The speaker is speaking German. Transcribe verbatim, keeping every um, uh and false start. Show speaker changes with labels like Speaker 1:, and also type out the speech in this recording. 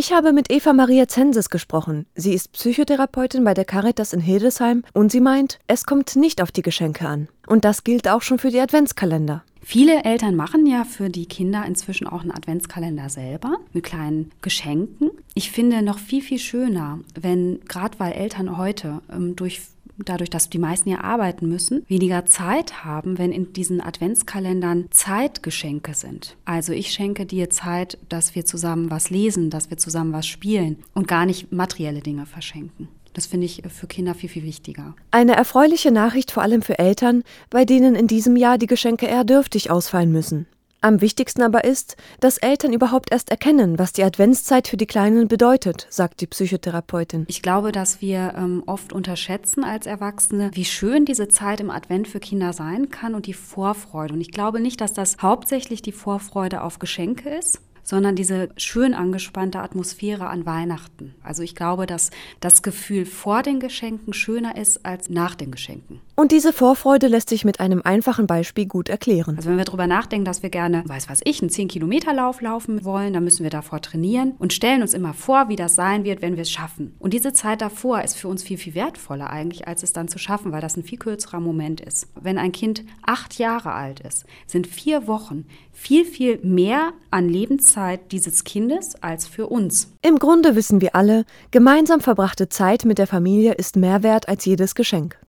Speaker 1: Ich habe mit Eva Maria Zensis gesprochen. Sie ist Psychotherapeutin bei der Caritas in Hildesheim und sie meint, es kommt nicht auf die Geschenke an. Und das gilt auch schon für die Adventskalender.
Speaker 2: Viele Eltern machen ja für die Kinder inzwischen auch einen Adventskalender selber mit kleinen Geschenken. Ich finde noch viel, viel schöner, wenn, gerade weil Eltern heute ähm, durch dadurch, dass die meisten ja arbeiten müssen, weniger Zeit haben, wenn in diesen Adventskalendern Zeitgeschenke sind. Also ich schenke dir Zeit, dass wir zusammen was lesen, dass wir zusammen was spielen und gar nicht materielle Dinge verschenken. Das finde ich für Kinder viel, viel wichtiger.
Speaker 1: Eine erfreuliche Nachricht vor allem für Eltern, bei denen in diesem Jahr die Geschenke eher dürftig ausfallen müssen. Am wichtigsten aber ist, dass Eltern überhaupt erst erkennen, was die Adventszeit für die Kleinen bedeutet, sagt die Psychotherapeutin.
Speaker 2: Ich glaube, dass wir ähm, oft unterschätzen als Erwachsene, wie schön diese Zeit im Advent für Kinder sein kann und die Vorfreude. Und ich glaube nicht, dass das hauptsächlich die Vorfreude auf Geschenke ist, sondern diese schön angespannte Atmosphäre an Weihnachten. Also ich glaube, dass das Gefühl vor den Geschenken schöner ist als nach den Geschenken.
Speaker 1: Und diese Vorfreude lässt sich mit einem einfachen Beispiel gut erklären.
Speaker 2: Also wenn wir darüber nachdenken, dass wir gerne, weiß was ich, einen zehn-Kilometer-Lauf laufen wollen, dann müssen wir davor trainieren und stellen uns immer vor, wie das sein wird, wenn wir es schaffen. Und diese Zeit davor ist für uns viel, viel wertvoller eigentlich, als es dann zu schaffen, weil das ein viel kürzerer Moment ist. Wenn ein Kind acht Jahre alt ist, sind vier Wochen viel, viel mehr an Lebenszeit dieses Kindes als für uns.
Speaker 1: Im Grunde wissen wir alle, gemeinsam verbrachte Zeit mit der Familie ist mehr wert als jedes Geschenk.